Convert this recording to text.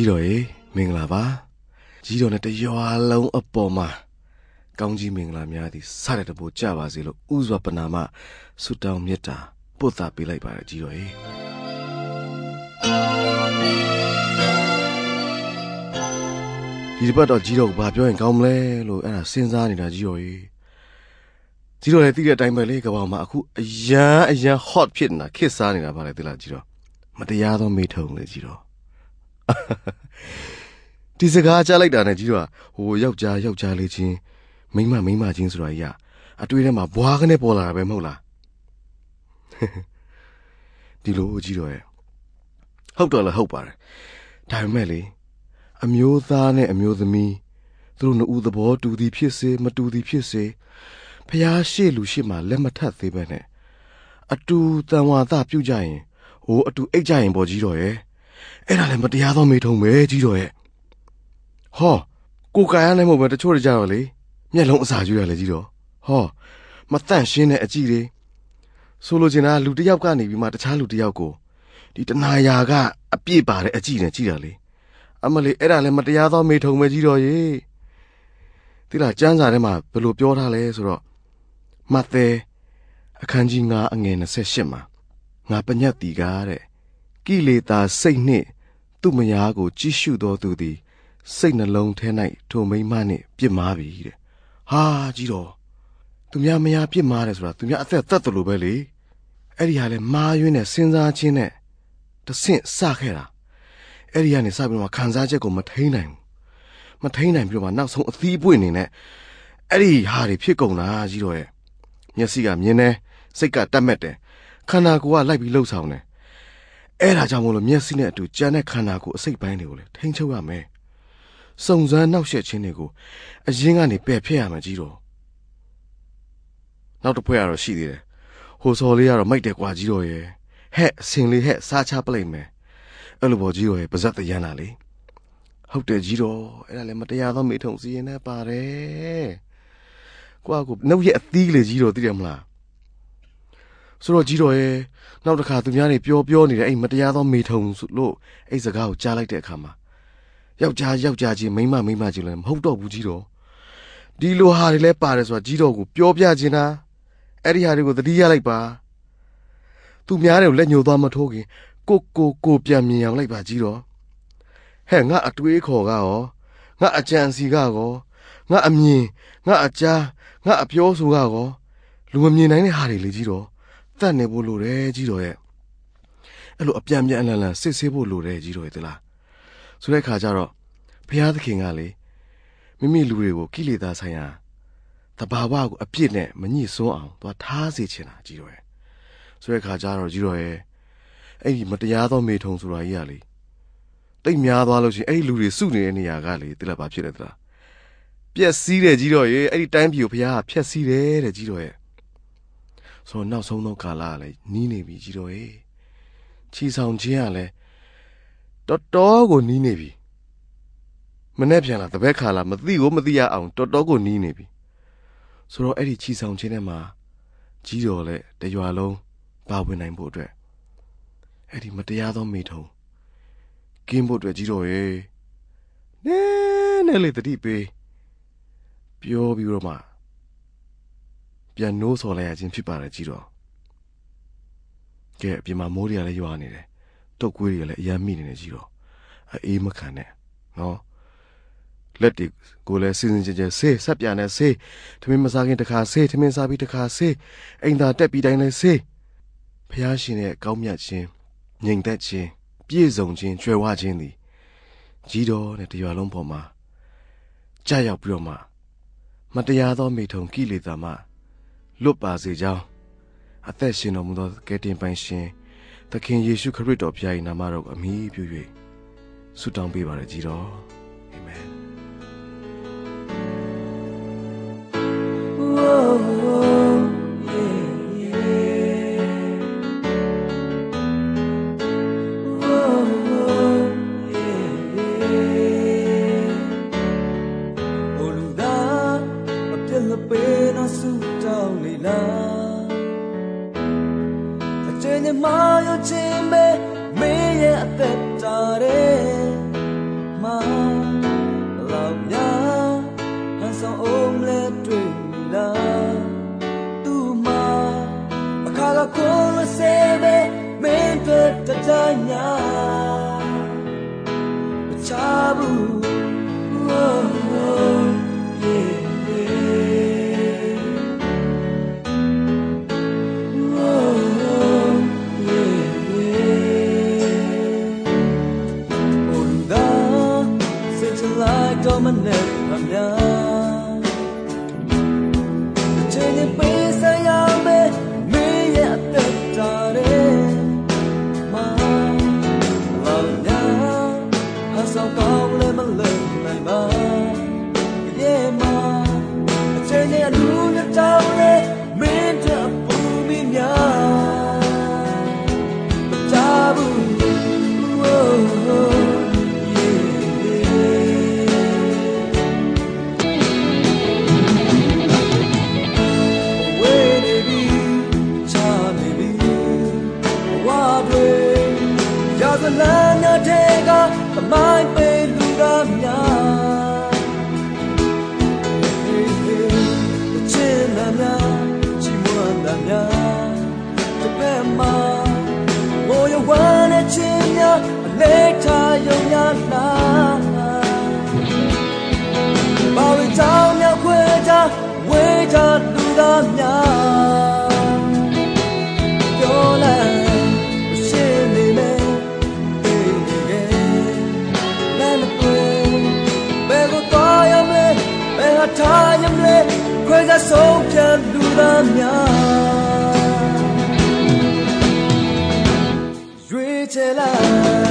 ကြီးတော်ရေမင်္ဂလာပါကြီးတော်နဲ့တရွာလုံးအပေါ်မှာကောင်းကြီးမင်္ဂလာများသည်စတဲ့တပိုးကြပါစေလို့ဥစွာပနာမဆုတောင်းမေတ္တာပို့သပေးလိုက်ပါရကြီးတော်ရေဒီတစ်ပတ်တော့ကြီးတော်ကဘာပြောရင်ကောင်းမလဲလို့အဲ့ဒါစဉ်းစားနေတာကြီးတော်ရေကြီးတော်လည်းသိတဲ့အတိုင်းပဲလေကဘာမှာအခုအရန် hot ဖြစ်နေတာခစ်စားနေတာပါလေသိလားကြီးတော်မတရားသောမေထုံလေကြီးတော်ဒီစကားကြားလိုက်တာနဲ့ကြီးတော့ဟိုယောက်ျားလေးချင်းမိန်းမချင်းဆိုတာကြီးအတွေ့ထဲမှာဘွားကနေပေါ်လာတာပဲမဟုတ်လားဒီလိုကြီးတော့ရဲ့ဟုတ်တော့လည်းဟုတ်ပါတယ်ဒါပေမဲ့လေအမျိုးသားနဲ့အမျိုးသမီးသူတို့နှစ်ဦးသဘောတူသည်ဖြစ်စေမတူသည်ဖြစ်စေဖျားရှိလူရှိမှလက်မထပ်သေးပဲနဲ့အတူတန်ဝါသပြုကြရင်ဟိုအတူအိတ်ကြရင်ပေါ်ကြီးတော့ရဲ့အဲ့ဒါလည်းမတရားသောမေထုံပဲကြီးတော်ရဲ့ဟောကိုကာရနဲ့မဟုတ်ပဲတချို့ကြတော့လေမျက်လုံးအစာကျွေးရလေကြီးတော်ဟောမတန့်ရှင်းတဲ့အကြည့်တွေဆိုလိုချင်တာလူတစ်ယောက်ကနေပြီးမှတခြားလူတစ်ယောက်ကိုဒီတဏှာရာကအပြည့်ပါတဲ့အကြည့်နဲ့ကြည့်တာလေအမလေးအဲ့ဒါလည်းမတရားသောမေထုံပဲကြီးတော်ရေဒီလားကျမ်းစာထဲမှာဘယ်လိုပြောထားလဲဆိုတော့မဿဲအခန်းကြီး9အငယ်28မှာငါပညတ်တီကားတဲ့ကိလေသာစိတ်နှင့်သူ့မယားကိုကြည့်ရှုတော်သူသည်စိတ်နှလုံးထဲ၌ထိုမိန်းမနှင့်ပြစ်မှားပြီတဲ့ဟာကြီးတော်သူများမယားပြစ်မှားတယ်ဆိုတာသူများအသက်သက်တယ်လို့ပဲလေအဲ့ဒီဟာလဲမာယွင်းနဲ့စဉ်းစားခြင်းနဲ့တဆင့်စခဲ့တာအဲ့ဒီကနေစပြီးတော့ခံစားချက်ကိုမထိန်နိုင်ပြီးတော့နောက်ဆုံးအသီးပွင့်နေနဲ့အဲ့ဒီဟာတွေဖြစ်ကုန်တာကြီးတော်ရဲ့မျက်စိကမြင်တယ်စိတ်ကတတ်မဲ့တယ်ခန္ဓာကိုယ်ကလိုက်ပြီးလှုပ်ဆောင်တယ်အဲ့ဒါကြောင့်မို့လို့မျက်စိနဲ့အတူကြမ်းတဲ့ခန္ဓာကိုယ်အစိတ်ပိုင်းတွေကိုလေထိန်းချုပ်ရမယ်စုံစမ်းနှောက်ယှက်ခြင်းတွေကိုအရင်ကနေပယ်ဖျက်ရမှာကြီးတော့နောက်တစ်ဖွဲ့ကတော့ရှိသေးတယ်ဟိုစော်လေးကတော့မိုက်တယ်ကွာကြီးတော့ရဲ့ဟဲ့အစင်လေးဟဲ့စားချပလိုက်မယ်အဲ့လိုပေါ်ကြီးတော့ရဲ့ပါဇက်တရမ်းလာလေဟုတ်တယ်ကြီးတော့အဲ့ဒါလည်းမတရားသောမေထုံစီရင်နဲ့ပါတယ်ကွာကိုနှုတ်ရဲ့အသီးလေကြီးတော့သိတယ်မလားဆိုတော့ကြီးတော်ရဲ့နောက်တစ်ခါသူများတွေပြောနေတဲ့အဲ့မတရားသောမေထုံလို့အဲ့စကားကိုကြားလိုက်တဲ့အခါမှာယောက်ျားချင်းမိန်းမချင်းလည်းမဟုတ်တော့ဘူးကြီးတော်ဒီလိုဟာတွေလည်းပါတယ်ဆိုတာကြီးတော်ကိုပြောပြခြင်းတာအဲ့ဒီဟာတွေကိုသတိရလိုက်ပါသူများတွေကိုလက်ညှိုးသွားမထိုးခင်ကိုပြန်မြင်အောင်လိုက်ပါကြီးတော်ဟဲ့ငါအတွေးခေါ်ကရောငါအကြံစီကရောငါအမြင်ငါအကြားငါအပြောဆိုကရောလူမမြင်နိုင်တဲ့ဟာတွေလေကြီးတော်တတ်နေဖို့လိုတယ်ကြီးတော်ရဲ့အဲ့လိုအပြန်အလှန်စစ်ဆေးဖို့လိုတယ်ကြီးတော်ရဲ့သလားဆိုတဲ့ခါကျတော့ဘုရားသခင်ကလေမိမိလူတွေကိုကိလေသာဆိုင်ရာတဘာဝကိုအပြစ်နဲ့မညှိစွန်းအောင်သွားထားစေချင်တာကြီးတော်ရဲ့ဆိုတဲ့ခါကျတော့ကြီးတော်ရဲ့အဲ့ဒီမတရားသောမေထုံဆိုတာကြီးကလေတိတ်များသွားလို့ရှိရင်အဲ့ဒီလူတွေစုနေတဲ့နေရာကလေတိလားဘာဖြစ်လဲသလားပျက်စီးတယ်ကြီးတော်ရဲ့အဲ့ဒီတိုင်းပြည်ကိုဘုရားကဖျက်ဆီးတယ်တဲ့ကြီးတော်ရဲ့ဆိုတော့နောက်ဆုံးသောကာလကလည်းနီးနေပြီကြီးတော်ရဲ့ချီဆောင်ခြင်းကလည်းတော်ကိုနီးနေပြီမနဲ့ပြန်လာတပည့်ခါလာမသိရအောင်တော်ကိုနီးနေပြီဆိုတော့အဲ့ဒီချီဆောင်ခြင်းထဲမှာကြီးတော်လည်းတရွာလုံးပါဝင်နိုင်ဖို့အတွက်အဲ့ဒီမတရားသောမေထုံကင်းဖို့အတွက်ကြီးတော်ရဲ့နဲလေးတတိပေးပြောပြီးတော့မှပြန်နိုးဆော်လိုက်ရခြင်းဖြစ်ပါတယ်ကြီးတော်ကဲအပြင်မှာမိုးတွေကလည်းရွာနေတယ်တုတ်ကွေးတွေကလည်းအယမ်းမိနေတယ်ကြီးတော်အေးမခံနဲ့နော်လက်တွေကိုလည်းစင်ကြဲဆေးဆက်ပြန်နဲ့ဆေးထမင်းမစားခင်တစ်ခါဆေးထမင်းစားပြီးတစ်ခါဆေးအိမ်သာတက်ပြီးတိုင်းလည်းဆေးဖျားရှင်ရဲ့ကောင်းမြတ်ခြင်းငြိမ်သက်ခြင်းပြည့်စုံခြင်းကြွယ်ဝခြင်းသည်ကြီးတော်နဲ့တရွာလုံးပေါ်မှာကြာရောက်ပြီးတော့မှမတရားသောမေထုံကိလေသာမှလွတ်ပါစေကြောင်းအသက်ရှင်တော်မူသောကယ်တင်ပိုင်ရှင်သခင်ယေရှုခရစ်တော်ဘုရား၏နာမတော်ကိုအမိပြု၍ဆုတောင်းပေးပါရကြီးတော်အာမင်မာယချင်းပဲမင်းရဲ့အသက်တာတဲ့ Chabu, like dominant amya chene pesa yame me ya tare ma lavnya hasau kaw le malle nai ba ye ma chene lu na taw le me ta pu mi nya tabu Lana tega mai pe lura mya chena mya chimwanda mya te ma moyo wana chinya leta yonya la ba we chao mya khwe cha we cha lura mya yo la Time le, quella sopra dura mia. Sweet